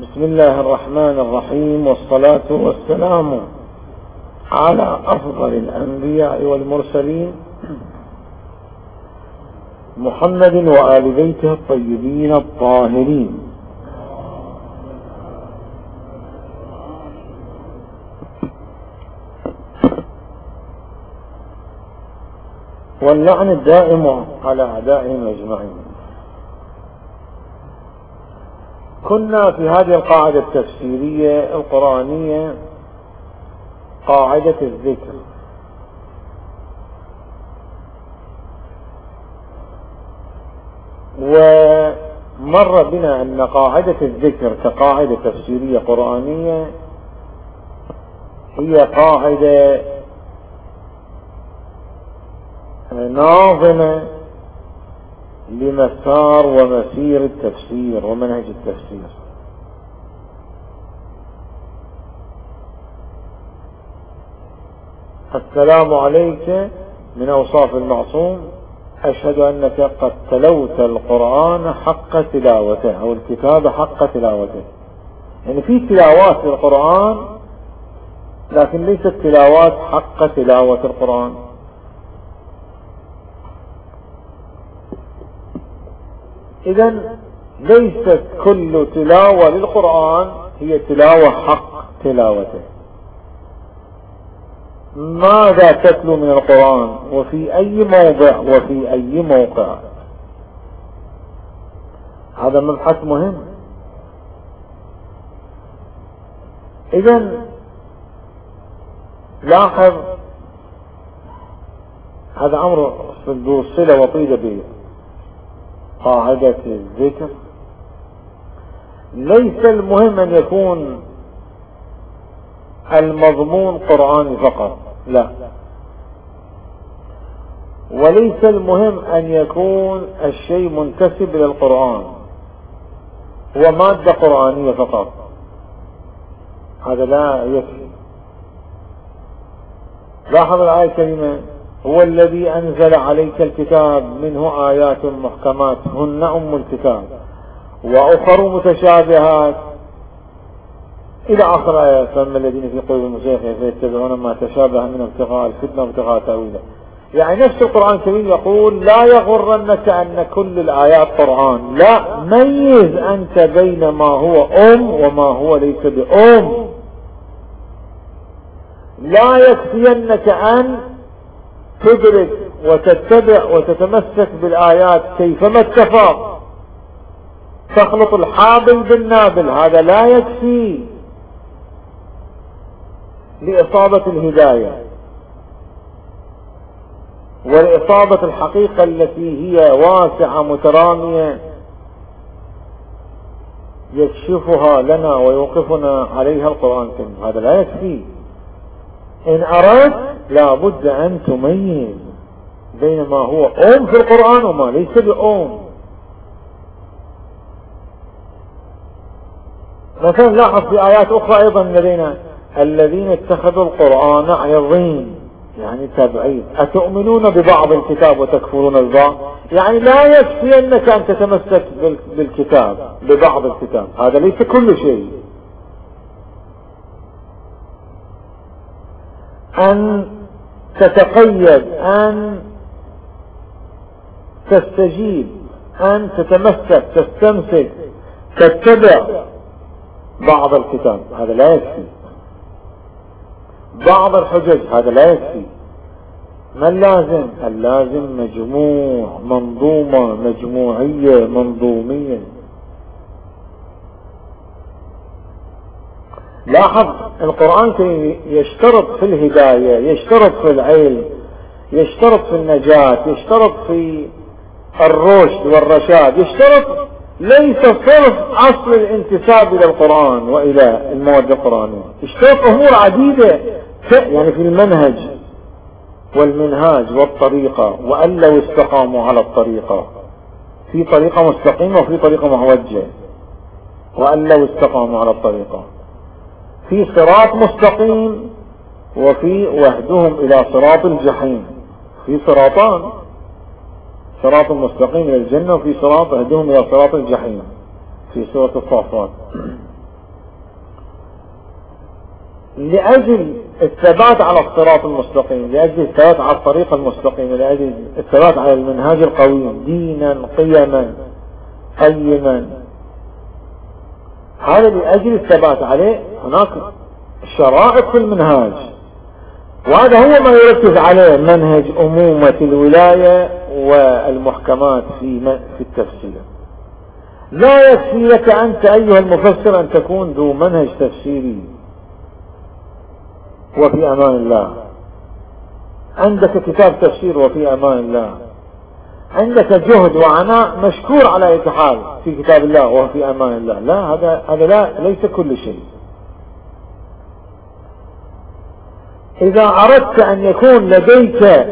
بسم الله الرحمن الرحيم، والصلاة والسلام على أفضل الأنبياء والمرسلين محمد وآل بيته الطيبين الطاهرين. واللعن الدائم على أعدائهم أجمعين. كنا في هذه القاعدة التفسيرية القرآنية قاعدة الذكر، ومر بنا أن قاعدة الذكر كقاعدة تفسيرية قرآنية هي قاعدة ناظمة لمسار ومسير التفسير ومنهج التفسير. السلام عليك من أوصاف المعصوم، أشهد أنك قد تلوت القرآن حق تلاوته أو الكتاب حق تلاوته. يعني في تلاوات للقرآن لكن ليست تلاوات حق تلاوة القرآن. إذن ليست كل تلاوة للقرآن هي تلاوة حق تلاوته. ماذا تتلو من القرآن وفي أي موضع وفي أي موقع؟ هذا مبحث مهم. إذن لاحظ هذا أمر ذو صلة وطيدة به قاعدة الذكر. ليس المهم أن يكون المضمون قرآني فقط، لا، وليس المهم أن يكون الشيء منتسب للقرآن هو مادة قرآنية فقط، هذا لا يكفي. لاحظ الآية الكريمة: هو الذي أنزل عليك الكتاب منه آيات محكمات هن أم الكتاب وأخر متشابهات إلى آخر آيات. فأما الذين في قلوبهم زيغ فيتبعون ما تشابه من ابتغاء الفتنة وابتغاء تأويله. يعني نفس القرآن الكريم يقول: لا يغرنك أن كل الآيات قرآن، لا، ميز أنت بين ما هو وما هو ليس بأم. لا يكفينك أن تدرك وتتبع وتتمسك بالآيات كيفما اتفق، تخلط الحابل بالنابل، هذا لا يكفي لإصابة الهداية ولإصابة الحقيقة التي هي واسعة مترامية يكشفها لنا ويوقفنا عليها القرآن الكريم. هذا لا يكفي. إن أردت لا بد أن تميز بين ما هو أم في القرآن وما ليس بأم. مثلا لاحظ في آيات أخرى أيضا الذين اتخذوا القرآن عظيم، يعني تبعيد. أتؤمنون ببعض الكتاب وتكفرون البعض؟ يعني لا يكفي أنك أن تتمسك بالكتاب ببعض الكتاب، هذا ليس كل شيء. أن تتقيد، أن تستجيب، أن تتمسك، تستمسك، تتبع بعض الكتاب، هذا لا يكفي. بعض الحجج، هذا لا يكفي. ما اللازم؟ اللازم مجموع، منظومة مجموعية منظومية. لاحظ القرآن يشترط في الهداية، يشترط في العلم، يشترط في النجاة، يشترط في الرشد والرشاد، يشترط ليس صرف أصل الانتساب إلى القرآن وإلى المواد القرآنية، يشترط أمور عديدة يعني في المنهج والمنهاج والطريقة. وأن لو استقاموا على الطريقة، في طريقة مستقيمة وفي طريقة معوجة. وأن لو استقاموا على الطريقة، في صراط مستقيم وفي وهدهم إلى صراط الجحيم. في صراطان، صراط مستقيم إلى الجنة وفي صراط وهدهم إلى صراط الجحيم في سورة الصافات. لأجل الثبات على الصراط المستقيم، لأجل الثبات على الطريق المستقيم، لأجل الثبات على المنهاج القويم دينا قيما قيما، هذا لأجل الثبات عليه هناك شرائط في المنهاج، وهذا هو ما يركز عليه منهج أمومة الولاية والمحكمات في التفسير. لا يكفي لك أنت أيها المفسر أن تكون ذو منهج تفسيري وفي أمان الله، عندك كتاب تفسير وفي أمان الله، عندك جهد وعناء مشكور على أي حال في كتاب الله وفي أمان الله. لا، هذا لا، ليس كل شيء. إذا أردت أن يكون لديك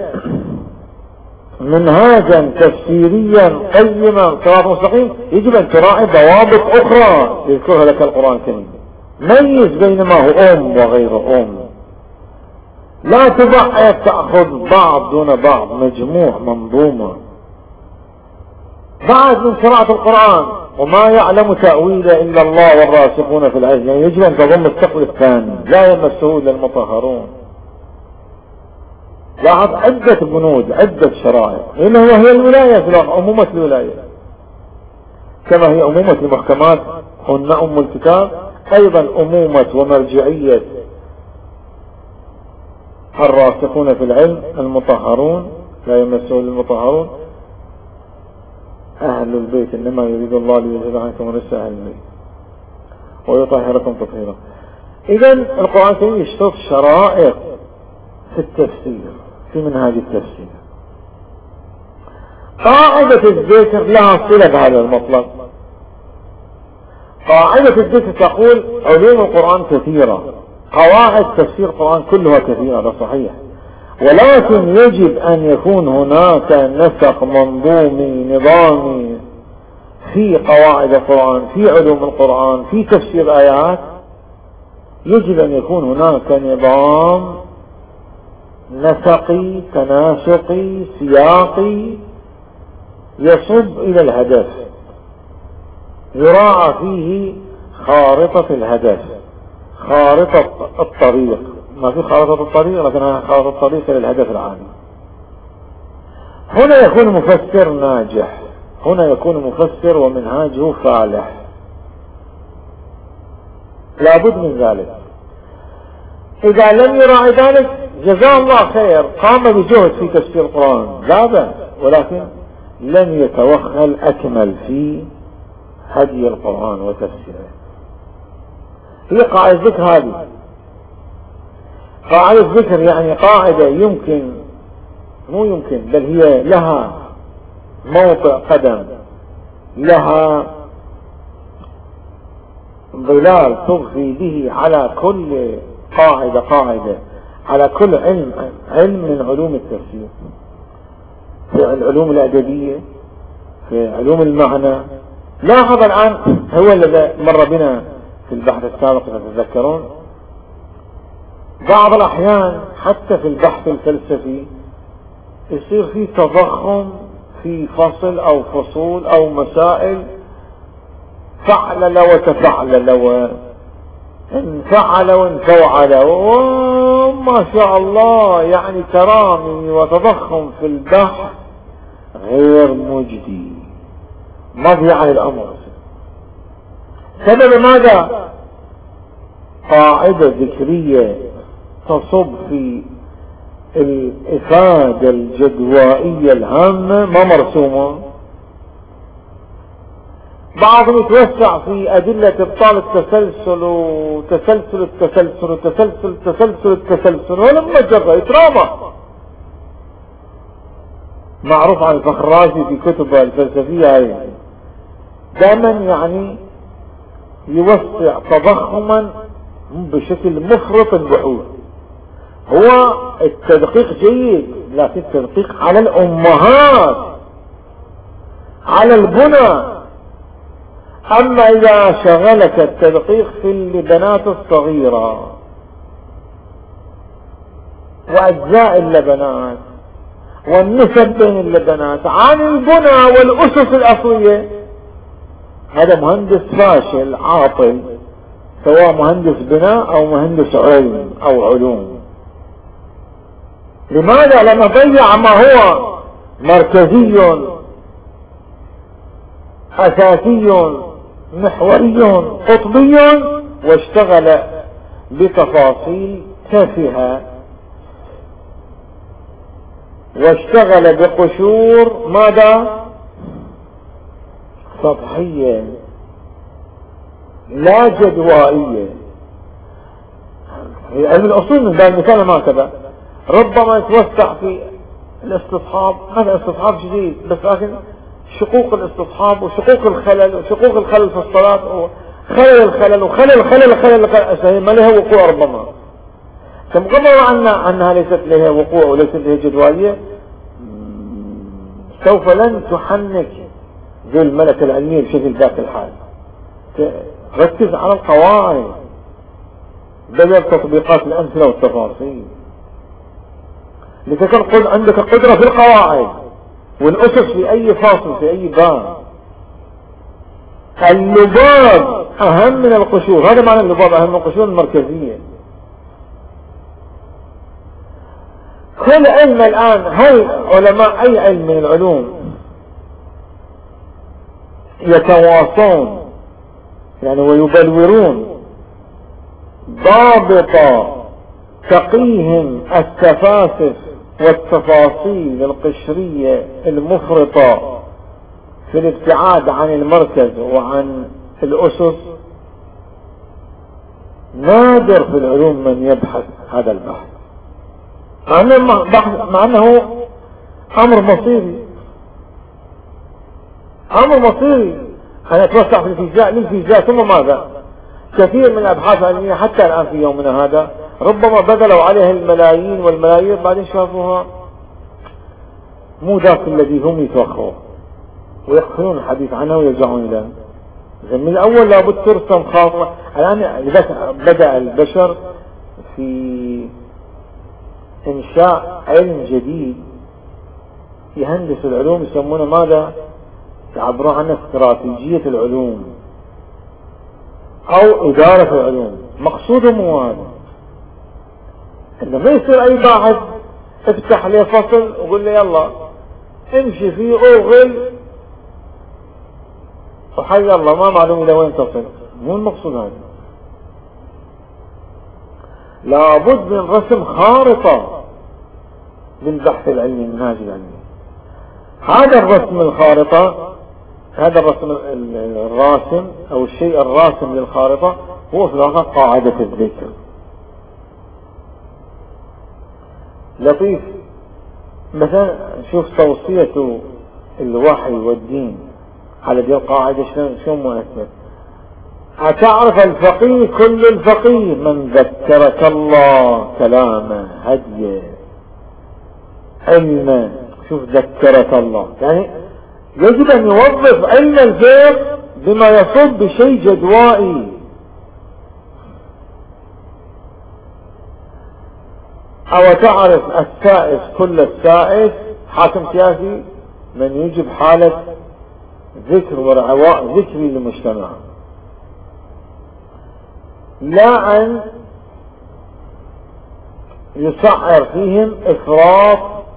منهاجا تفسيريا قيما صراط مستقيم، يجب أن تراعي ضوابط أخرى يذكرها لك القرآن الكريم. ميز بين ما هو وغير لا تضعف، تأخذ بعض دون بعض، مجموع منظومة. بعد من قراءة القرآن وما يعلم تأويله إلا الله والراسخون في العلم، يعني يجب أن تضم الثقل الثاني لا يمسه إلا المطهرون. لاحظ عدة بنود، عدة شرائع، إنه هي الولاية في الواقع، أمومة الولاية كما هي أمومة المحكمات هن أم الكتاب، أيضا أمومة ومرجعية الراسخون في العلم المطهرون لا يمسه المطهرون، أهل البيت إنما يريد الله ليذهب عنكم الرجس أهل البيت ويطهركم تطهيرا. إذن القرآن الكريم يشترط شرائط في التفسير، في منهاج التفسير. قاعدة الذكر لها صلة بهذا المطلب. قاعدة الذكر تقول علوم القرآن كثيرة، قواعد تفسير القرآن كلها كثيرة، هذا صحيح، ولكن يجب أن يكون هناك نسق منظومي نظامي في قواعد القرآن، في علوم القرآن، في تفسير آيات. يجب أن يكون هناك نظام نسقي تناسقي سياقي يصب إلى الهدف، يراعى فيه خارطة الهدف، خارطة الطريق. ما في خارطة الطريق، لكنها خارطة الطريق للهدف العام. هنا يكون مفسر ناجح، هنا يكون مفسر ومنهاجه فالح، لابد من ذلك. إذا لم يراعي ذلك جزاه الله خير، قام بجهد في تفسير القرآن لا بأس، ولكن لم يتوخل أكمل في هدي القرآن وتفسيره. هي قاعدة ذكر، هذه قاعدة ذكر يعني قاعدة يمكن، مو يمكن، بل هي لها موطئ قدم، لها ظلال تضفي به على كل قاعدة على كل علم من علوم التفسير، في العلوم الأدبية، في علوم المعنى. لاحظ الآن هو الذي مر بنا في البحث السابق إذا تتذكرون، بعض الأحيان حتى في البحث الفلسفي يصير في تضخم في فصل أو فصول أو مسائل، فعلل وتفعلل وانفعل وانفوعل، وما شاء الله يعني ترامي وتضخم في البحث غير مجدي، مضيع الأمر. سبب ماذا؟ قاعدة ذكرية تصب في الإفادة الجدوائية الهامة ما مرسومة. بعضهم يتوسع في أدلة إبطال التسلسل وتسلسل التسلسل وتسلسل التسلسل التسلسل، ولما جرى يترامى. معروف عن الفخرازي في كتبه الفلسفية هاي دائما يعني يوسع تضخما بشكل مفرط البحوث. هو التدقيق جيد، لكن التدقيق على الأمهات، على البنى. أما إذا شغلك التدقيق في اللبنات الصغيرة وأجزاء اللبنات والنسب بين اللبنات عن البنى والأسس الأصلية، هذا مهندس فاشل عاطل سواء مهندس بناء او مهندس علم او علوم. لماذا؟ لما ضيع ما هو مركزي اساسي محوري قطبي واشتغل بتفاصيل تافهة، واشتغل بقشور ماذا؟ سطحية لا جدوائية. في علم الأصول من باب المثال هكذا ربما يتوسع في الاستصحاب، هذا استصحاب جديد، بس لكن شقوق الاستصحاب وشقوق الخلل وشقوق الخلل في الصلاة وخلل الخلل وخلل الخلل ما لها وقوع ربما. ثم قبل أنها ليست لها وقوع وليست لها جدوائية، سوف لن تحنك ذو الملكة العلمية بشكل ذات الحال. ركز على القواعد بدل تطبيقات الأمثلة والتفاصيل، لتكون عندك قدرة في القواعد والأسس في أي فاصل في أي باب. اللباب أهم من القشور، هذا معنى اللباب أهم من القشور المركزية. كل علم الآن، هل علماء أي علم من العلوم يتواصون يعني ويبلورون ضابط تقيهم التفاسف والتفاصيل القشرية المفرطة في الابتعاد عن المركز وعن الأسس؟ نادر في العلوم من يبحث هذا البحث، مع أنه أمر مصيري. أن يتوسع في الفيزياء للفيزياء، ثم ماذا؟ كثير من الأبحاث العلمية حتى الآن في يومنا هذا ربما بذلوا عليها الملايين والملايين، بعدين شافوها مو ذاك الذي هم يتوقعوه ويقفلون الحديث عنها ويرجعون إلى من الأول. لابد ترسم خاطرة. الآن لذلك بدأ البشر في إنشاء علم جديد يهندس العلوم، يسمونه ماذا؟ يعبرون عنه استراتيجية العلوم أو إدارة العلوم. مقصودهم هو هذا، إنه ما يصير أي باحث افتح لي فصل وقول لي يلا امشي فيه أوغل وحي الله ما معلوم إلى وين تصل. مو المقصود هذا. لابد من رسم خارطة للبحث العلمي، المنهاج العلمي. هذا الرسم الخارطة، هذا الرسم الراسم أو الشيء الراسم للخارطة هو في الواقع قاعدة الذكر. لطيف. مثلا شوف توصية الوحي والدين على دي القاعدة شلون مؤثر. أتعرف الفقيه كل الفقيه من ذكرك الله كلامه هديه علمه. شوف ذكرك الله، يعني يجب أن يوظف علم الفقه بما يصب بشيء جدوائي. أو تعرف السائس كل السائس حاكم سياسي من يجب حالة ذكر ورعواء ذكري للمجتمع، لا أن يسعر فيهم إفراط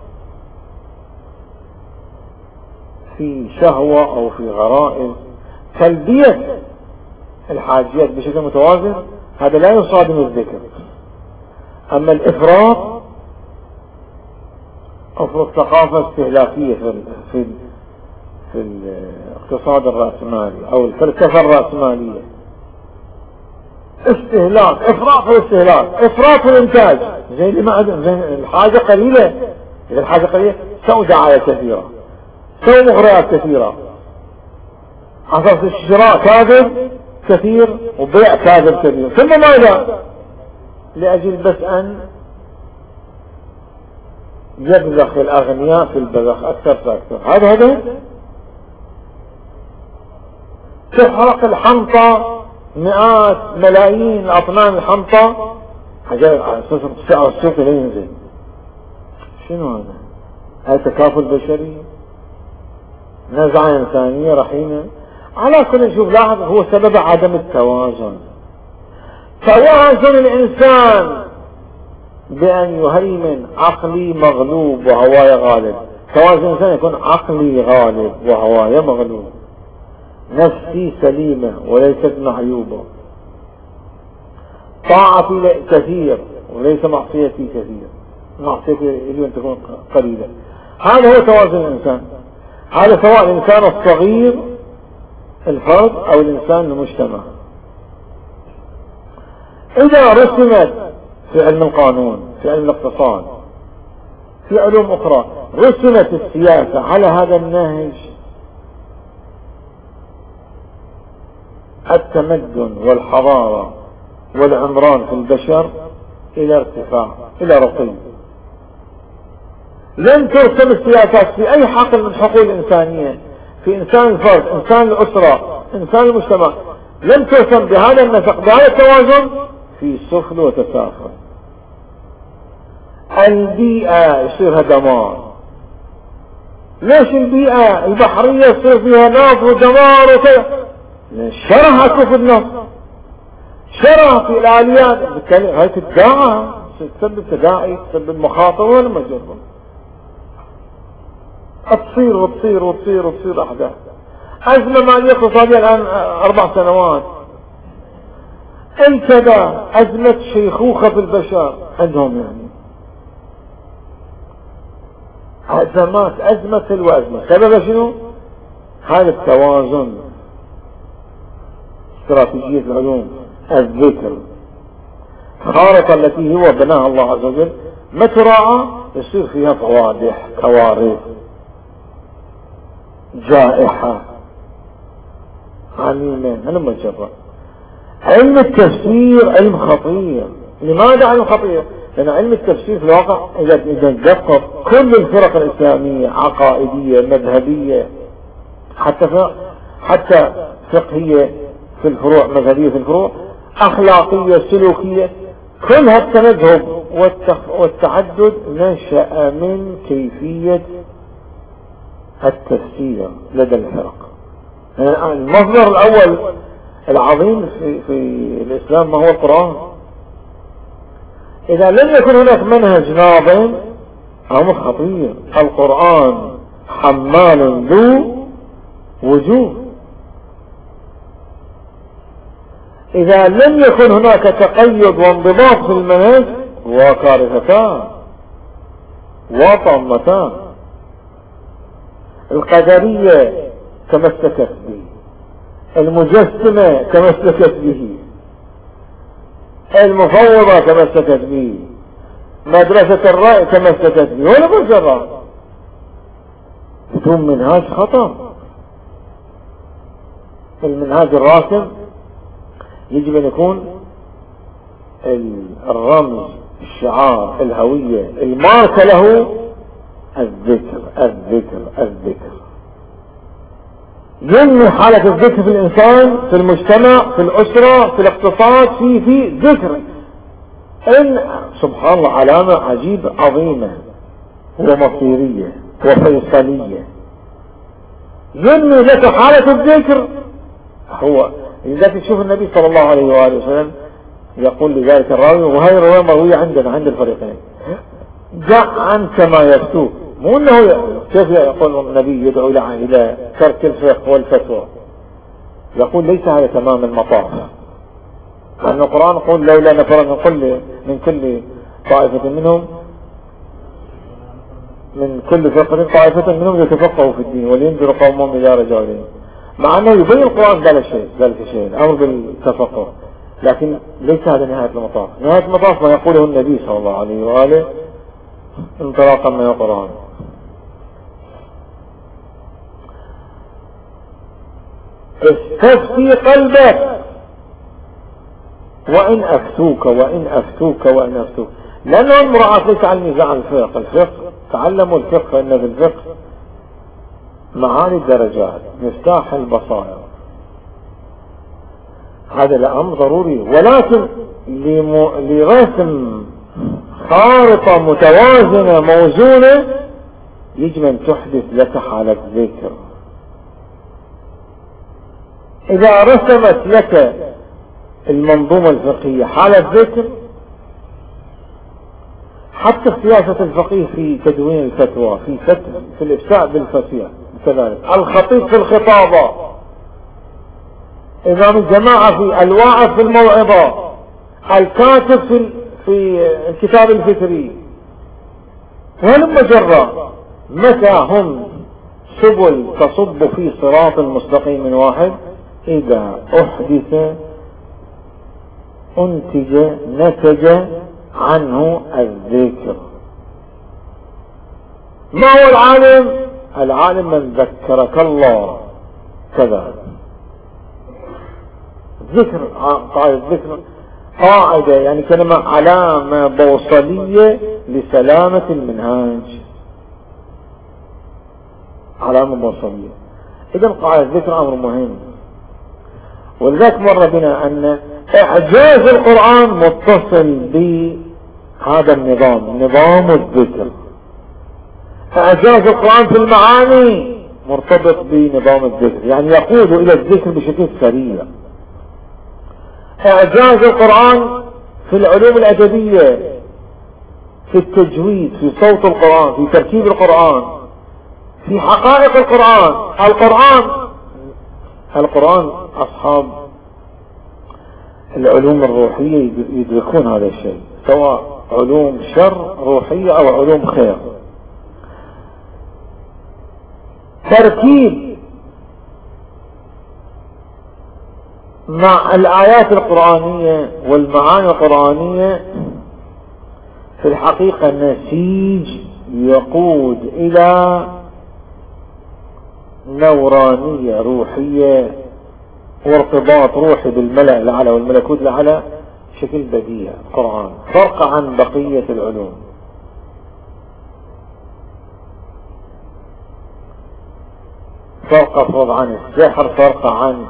في شهوة أو في غرائز. تلبية الحاجيات بشكل متوازن هذا لا يصادم الذكر. أما الإفراط أفرض ثقافة استهلاكية في الاقتصاد الرأسمالي أو الفلسفة الرأسمالية، استهلاك، إفراط في الاستهلاك، إفراط في الإنتاج. زي اللي ما الحاجة قليلة، إذا الحاجة قليلة سووا دعاية كثيرة، سووا مغريات كثيرة، أساس الشراء كاذب كثير وبيع كاذب كثير. ثم ماذا؟ لأجل بس أن يبذخ الأغنياء في البذخ أكثر فأكثر. هذا تحرق الحنطة مئات ملايين أطنان الحنطة حاجات على أساس سعر السوق لا ينزل. شنو هذا؟ هذا تكافل بشري، نزعة إنسانية رحيمة. على كل شوف لاحظ هو سبب عدم التوازن. توازن الإنسان بأن يهيمن عقلي مغلوب وهواي غالب. توازن الإنسان يكون عقلي غالب وهواي مغلوب، نفسي سليمة وليست معيوبة، طاعتي كثير وليس معصيتي كثير، معصيتي يجب أن تكون قليلة. هذا هو توازن الإنسان. هذا سواء الإنسان الصغير الفرد أو الإنسان المجتمع. إذا رسمت في علم القانون، في علم الاقتصاد، في علوم أخرى، رسمت السياسة على هذا النهج، التمدن والحضارة والعمران في البشر إلى ارتفاع، إلى رقي. لن ترسم السياسات في أي حقل من حقوق الإنسانية، في إنسان الفرد، إنسان الأسرة، إنسان المجتمع، لن ترسم بهذا النسق، بهذا التوازن، في سفل وتسافل. البيئة يصيرها دمار. ليش البيئة البحرية يصير فيها ناف ودمار وكذا؟ شرها كفر النفس، شرها في الآليات، بالتالي هاي تداعى، تسبب تداعي، تسبب مخاطر ولا مجرد، تصير وتصير وتصير وتصير أحداث. أزمة مالية اقتصادية الآن 4 سنوات، انتبه، أزمة شيخوخة في البشر عندهم، يعني أزمات، أزمة تلو أزمة. سبب شنو؟ هذا التوازن. استراتيجية العلوم، الذكر، خارطة التي هو بناها الله عز وجل، ما تراعى يصير فيها فوادح، كوارث، جائحة عميمة. أنا ما جرى. علم التفسير علم خطير. لماذا علم خطير؟ لأن علم التفسير في الواقع إذا دقق كل الفرق الإسلامية، عقائدية، مذهبية، حتى فقهية في الفروع، مذهبية في الفروع، أخلاقية، سلوكية، كل هالتمذهب والتعدد نشأ من كيفية التفسير لدى الفرق. المصدر الأول العظيم في الإسلام ما هو القرآن. إذا لم يكن هناك منهج ناظم، أمر خطير. القرآن حمال ذو وجوه. إذا لم يكن هناك تقيد وانضباط في المنهج، وكارثتان وطمتان. القدرية تمسكت به، المجسمة تمسكت به، المفوضة تمسكت به، مدرسة الرأي تمسكت به، ولا مجرد بدون منهاج خطر. المنهاج الراسم يجب أن يكون الرمز، الشعار، الهوية، الماركة له الذكر الذكر الذكر. ينمي حالة الذكر في الإنسان، في المجتمع، في الأسرة، في الاقتصاد، في ذكر. إن سبحان الله علامة عجيبة عظيمة ومصيرية وفيصلية. ينمي لك حالة الذكر. هو إذا تشوف النبي صلى الله عليه وآله وسلم يقول لذلك الراوي، وهي الرواية مروية عندنا عند الفريقين، دع عنك ما يفتوك. مو انه كيف يقول النبي يدعو الى ترك الفقه والفتوى، يقول ليس هذا تمام المطاف. لأن القرآن يقول لولا نفر من كل طائفة منهم، من كل فرقة طائفة منهم يتفقهوا في الدين ولينذر قومهم إذا رجعوا إليهم. مع أنه يبين القرآن ذلك الشيء، الأمر بالتفقه، لكن ليس هذا نهاية المطاف. نهاية المطاف ما يقوله النبي صلى الله عليه وآله انطلاقا من القرآن. استفتي قلبك وإن أفتوك وإن أفتوك وإن أفتوك. لأنه المراعاة ليس على النزاع عن الفقه. تعلموا الفقه، فإن في الفقه معاني الدرجات، مفتاح البصائر. هذا الأمر ضروري، ولكن لرسم خارطة متوازنة موزونة يجب أن تحدث لك حالة ذكر. إذا رسمت لك المنظومة الفقهية حال الذكر، حتى السياسة الفقيه في تدوين الفتوى، في الإفتاء بالفتوى كذلك، الخطيب في الخطابة، إمام الجماعة في الواعظ في الموعظة، الكاتب في الكتاب الفكري، ولما جرى متى هم سبل تصب في صراط مستقيم واحد؟ إذا أحدث نتج عنه الذكر. ما هو العالم؟ العالم من ذكرك الله كذا. الذكر قاعدة، يعني كلمة علامة بوصلية لسلامة المنهاج، علامة بوصلية. إذا قاعدة الذكر أمر مهم. ولذلك مر بنا أن إعجاز القرآن متصل بهذا النظام، نظام الذكر. إعجاز القرآن في المعاني مرتبط بنظام الذكر، يعني يقود إلى الذكر بشكل سريع. إعجاز القرآن في العلوم الأدبية، في التجويد، في صوت القرآن، في تركيب القرآن، في حقائق القرآن أصحاب العلوم الروحية يدركون هذا الشيء، سواء علوم شر روحية أو علوم خير. تركيب مع الآيات القرآنية والمعاني القرآنية في الحقيقة نسيج يقود إلى نورانية روحية وارتباط روحي بالملأ الأعلى والملكوت الأعلى بشكل بديع. القرآن فرق عن بقية العلوم. فرق أفرض عن السحر، فرق عن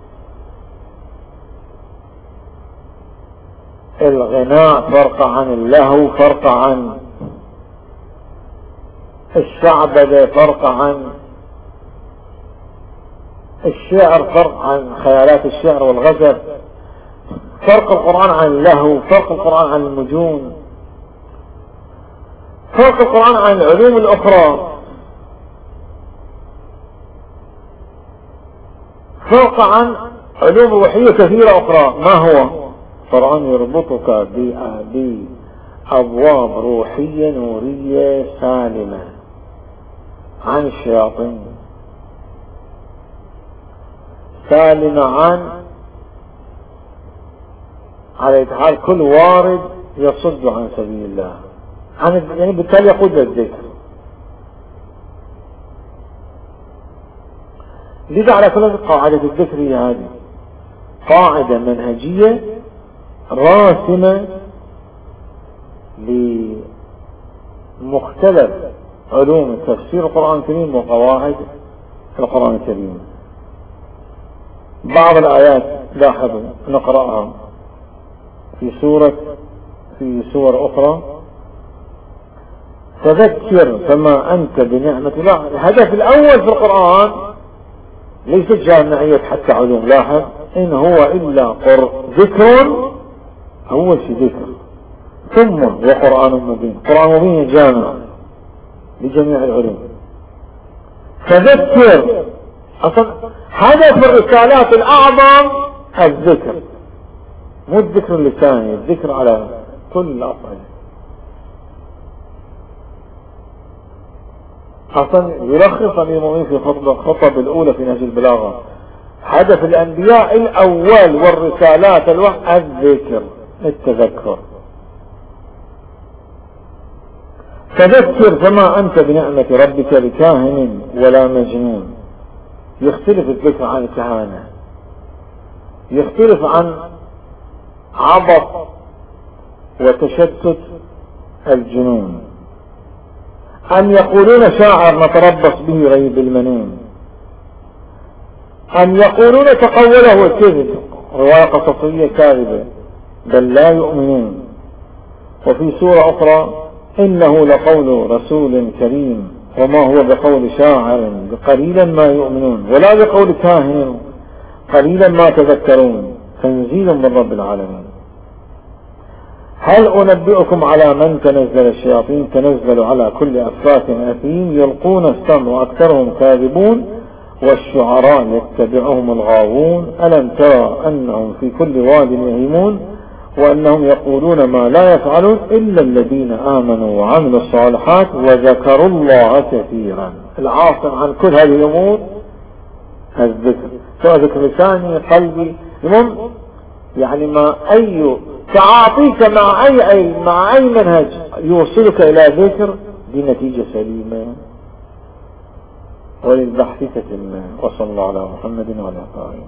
الغناء، فرق عن اللهو، فرق عن الشعبدة، فرق عن الشعر، فرق عن خيالات الشعر والغزل، فرق القرآن عن اللهو، فرق القرآن عن النجوم، فرق القرآن عن العلوم الأخرى، فرق عن علوم روحية كثيرة أخرى. ما هو؟ القرآن يربطك بأبواب روحية نورية سالمة عن الشياطين، سالمة على حال كل وارد يصد عن سبيل الله، يعني بالتالي يقود للذكر. لذا على كل قاعدة الذكر هي هذه قاعدة منهجية راسمة لمختلف علوم تفسير القرآن الكريم وقواعد القرآن الكريم. بعض الآيات لاحظوا نقرأها في سور أخرى. تذكر فما أنت بنعمة الله. الهدف الأول في القرآن ليست جامعية حتى علوم. لاحظ إن هو إلا ذكر، أول شيء ذكر، ثم وقرآن مبين. قرآن مبين جامع لجميع العلوم. تذكر أصلا هدف الرسالات الأعظم الذكر، مو الذكر اللساني، الذكر على كل الأصعدة. أصلا يلخص أمير المؤمنين في الخطب الأولى في نهج البلاغة هدف الأنبياء الأول والرسالات الذكر، التذكر. تذكر فما أنت بنعمة ربك بكاهن ولا مجنون. يختلف الذكر عن الكهانة، يختلف عن عبط وتشتت الجنون. أم يقولون شاعر نتربص به ريب المنون، أم يقولون تقوله الكذب، رواية قصصية كاذبة، بل لا يؤمنون. وفي سورة أخرى إنه لقول رسول كريم وما هو بقول شاعر قليلا ما يؤمنون ولا بقول كاهن قليلا ما تذكرون. تنزيل من رب العالمين. هل أنبئكم على من تنزل الشياطين؟ تنزل على كل أفاك أثيم يلقون السمع وأكثرهم كاذبون والشعراء يتبعهم الغاوون ألم ترى أنهم في كل واد يهيمون وأنهم يقولون ما لا يفعلون إلا الذين آمنوا وعملوا الصالحات وذكروا الله كثيرا. العاصم عن كل هذه الأمور الذكر، سواء ذكر لساني قلبي، المهم يعني ما أي تعاطيك مع أي منهج يوصلك إلى ذكر دي نتيجة سليمة وللبحث تتمة. وصلى الله على محمد وعلى آله.